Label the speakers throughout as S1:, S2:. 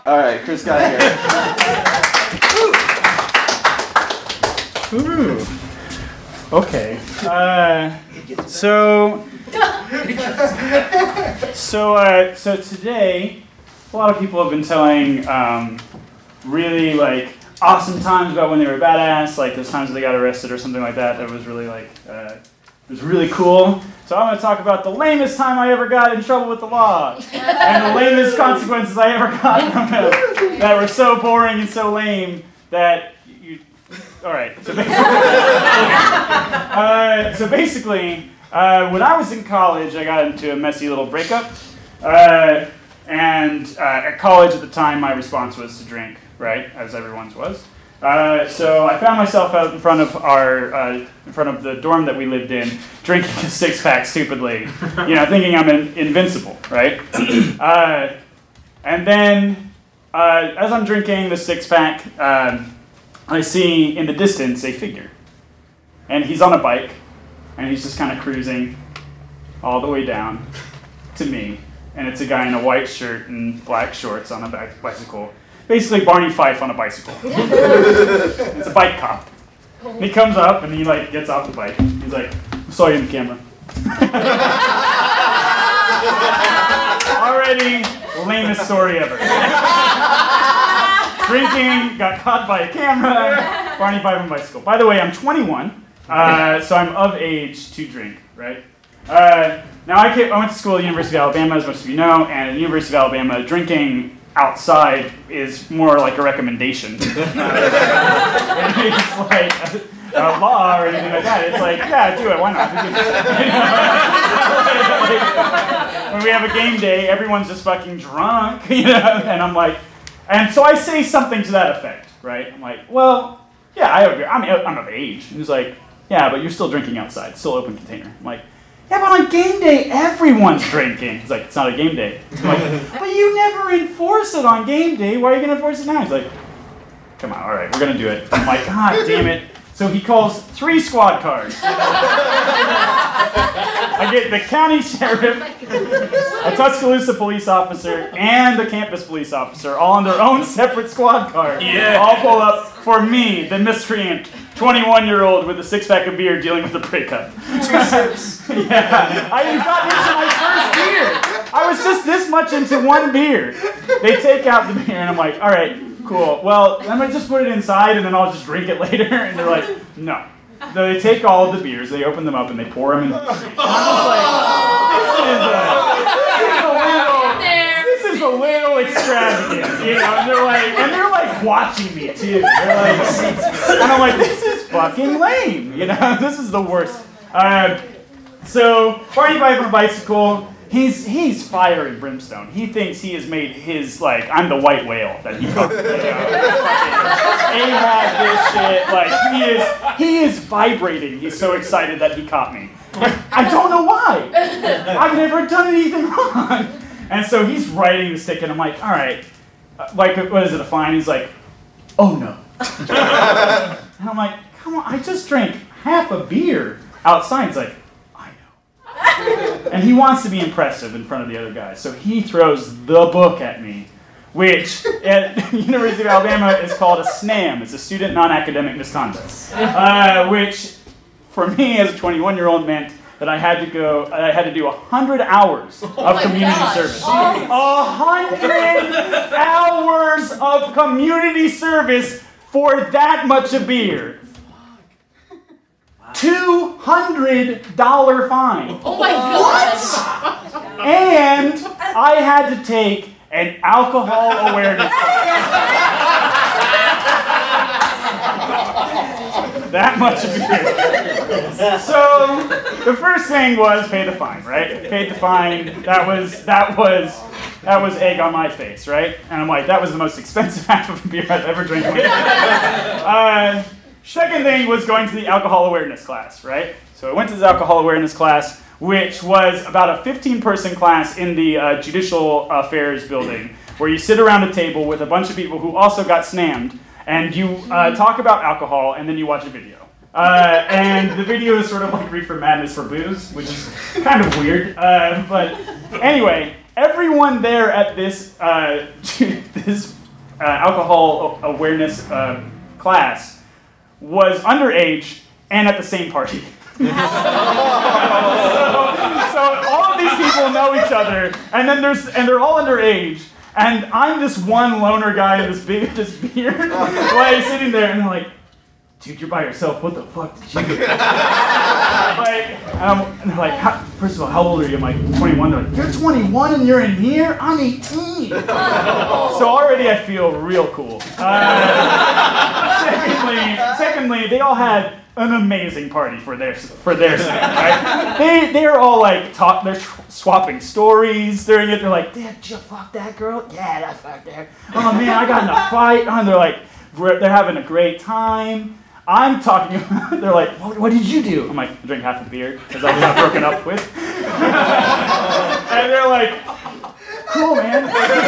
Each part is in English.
S1: All right, Chris got here.
S2: Ooh. Okay. So today, a lot of people have been telling really like awesome times about when they were badass, like those times they got arrested or something like that. That was really like it was really cool. So I'm going to talk about the lamest time I ever got in trouble with the law, and the lamest consequences I ever got from it that were so boring and so lame that you. All right. So basically, when I was in college, I got into a messy little breakup, and at college at the time, my response was to drink, right, as everyone's was. So I found myself out in front of the dorm that we lived in, drinking a six-pack stupidly, thinking I'm invincible, right? And then, as I'm drinking the six-pack, I see in the distance a figure, and he's on a bike, and he's just kind of cruising all the way down to me, and it's a guy in a white shirt and black shorts on a bicycle. Basically, Barney Fife on a bicycle. It's a bike cop. And he comes up and he gets off the bike. He's like, I saw you in the camera. Already, lamest story ever. Drinking, got caught by a camera, Barney Fife on a bicycle. By the way, I'm 21, so I'm of age to drink, right? Now, I went to school at the University of Alabama, as most of you know, and at the University of Alabama, drinking outside is more like a recommendation. It's like a law or anything like that. It's like, yeah, do it, why not? When we have a game day, everyone's just fucking drunk, and I'm like, and so I say something to that effect, right? I'm like, well, yeah, I agree. I'm of age. And he's like, yeah, but you're still drinking outside. It's still open container. I'm like, yeah, but on game day, everyone's drinking. He's like, it's not a game day. I'm like, but you never enforce it on game day. Why are you going to enforce it now? He's like, come on, all right, we're going to do it. I'm like, God damn it. So he calls 3 squad cars. I get the county sheriff, a Tuscaloosa police officer, and the campus police officer, all on their own separate squad car. Yeah. All pull up for me, the miscreant, 21-year-old with a six-pack of beer dealing with a breakup.
S3: 2 sips.
S2: Yeah. I even got into my first beer. I was just this much into one beer. They take out the beer, and I'm like, all right, cool. Well, I'm going to just put it inside, and then I'll just drink it later. And they're like, no. So they take all of the beers, they open them up, and they pour them in. And I'm just like, this is a little extravagant, And they're like watching me too. They're like, and I'm like, this is fucking lame, This is the worst. So Barney Fife on a bicycle. He's fire and brimstone. He thinks he has made his, I'm the white whale that he caught. Ahab this shit. He is vibrating. He's so excited that he caught me. I don't know why. I've never done anything wrong. And so he's writing this ticket. I'm like, all right. What is it, a fine? He's like, oh no. And I'm like, come on, I just drank half a beer outside. He's like, and he wants to be impressive in front of the other guys. So he throws the book at me, which at the University of Alabama is called a SNAM. It's a student non-academic misconduct. Which, for me as a 21-year-old, meant that I had to do 100 hours of community service. 100 hours of community service for that much of beer. $200 fine.
S3: Oh my God!
S2: What? And I had to take an alcohol awareness class. That much beer. So the first thing was pay the fine, right? Paid the fine. That was egg on my face, right? And I'm like, that was the most expensive half of beer I've ever drank. Second thing was going to the alcohol awareness class, right? So I went to this alcohol awareness class, which was about a 15-person class in the Judicial Affairs building, where you sit around a table with a bunch of people who also got snammed, and you talk about alcohol, and then you watch a video. And the video is sort of like Reefer Madness for booze, which is kind of weird. But anyway, everyone there at this this alcohol awareness class was underage and at the same party. So all of these people know each other, and they're all underage, and I'm this one loner guy in this beard, like sitting there, and they're like, "Dude, you're by yourself. What the fuck did you do?" And they're like, first of all, how old are you? I'm like, 21. They're like, you're 21 and you're in here? I'm 18. So already I feel real cool. Secondly, they all had an amazing party for their sake, right? They're all like they're swapping stories during it. They're like, did you fuck that girl? Yeah, I fucked her. Oh man, I got in a fight. And they're like, they're having a great time. I'm talking about, they're like, what did you do? I'm like, I drank half a beer because I got broken up with. And they're like, cool, man.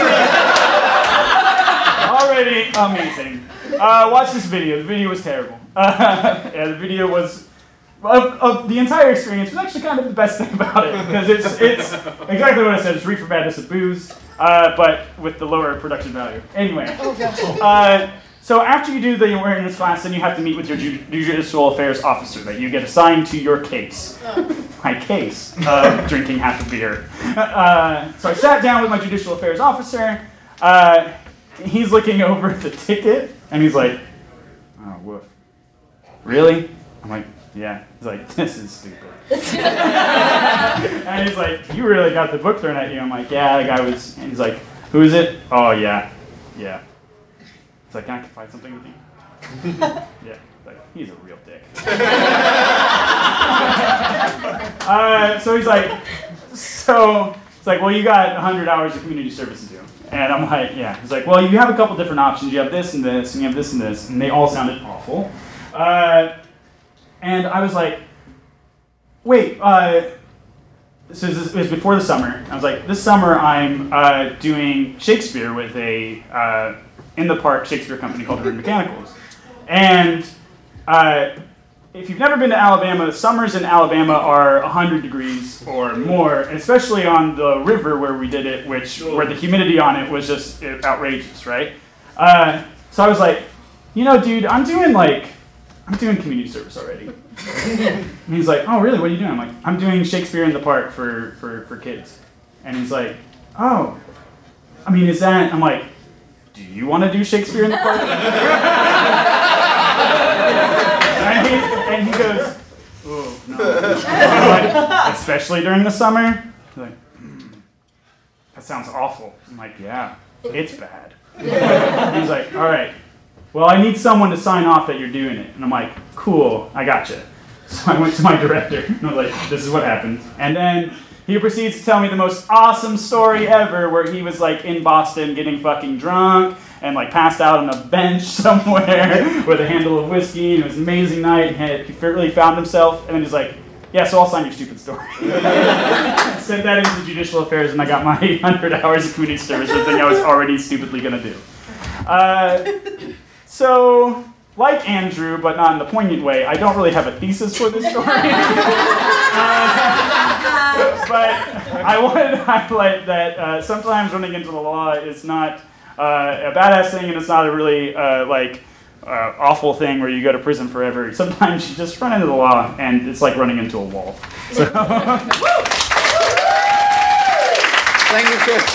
S2: Already amazing. Watch this video. The video was terrible. Yeah, the video was, of the entire experience, was actually kind of the best thing about it. Because it's exactly what I said. It's reefer madness of booze, but with the lower production value. Anyway. So after you do the awareness class, then you have to meet with your judicial affairs officer that you get assigned to your case. My case of drinking half a beer. So I sat down with my judicial affairs officer. He's looking over the ticket, and he's like, oh, woof. Really? I'm like, yeah. He's like, this is stupid. And he's like, you really got the book thrown at you. I'm like, yeah, the guy was, and he's like, who is it? Oh, yeah. He's like, can I confide something with you? Yeah. Like, he's a real dick. So he's like, it's like, well, you got 100 hours of community service to do. And I'm like, yeah. He's like, well, you have a couple different options. You have this and this, and you have this and this. And they all sounded awful. And I was like, wait, so this was before the summer. I was like, this summer I'm doing Shakespeare with a in the park Shakespeare company called Herd Mechanicals. And if you've never been to Alabama, summers in Alabama are 100 degrees or more, and especially on the river where we did it, where the humidity on it was just outrageous, right? So I was like, you know, dude, I'm doing community service already. And he's like, oh, really? What are you doing? I'm like, I'm doing Shakespeare in the park for kids. And he's like, oh, I mean, is that, I'm like, do you want to do Shakespeare in the park? and he goes, oh, no. Like, especially during the summer? He's like, that sounds awful. I'm like, yeah, it's bad. He's like, all right. Well, I need someone to sign off that you're doing it. And I'm like, cool, I gotcha. So I went to my director, and I was like, this is what happened. And then he proceeds to tell me the most awesome story ever, where he was like in Boston getting fucking drunk, and like passed out on a bench somewhere with a handle of whiskey, and it was an amazing night, and he really found himself, and then he's like, yeah, so I'll sign your stupid story. Sent that into judicial affairs, and I got my 100 hours of community service, the thing I was already stupidly gonna do. So, like Andrew, but not in the poignant way, I don't really have a thesis for this story. But I wanted to highlight that sometimes running into the law is not a badass thing, and it's not a really awful thing where you go to prison forever. Sometimes you just run into the law, and it's like running into a wall. So.
S1: Thank you, Chris.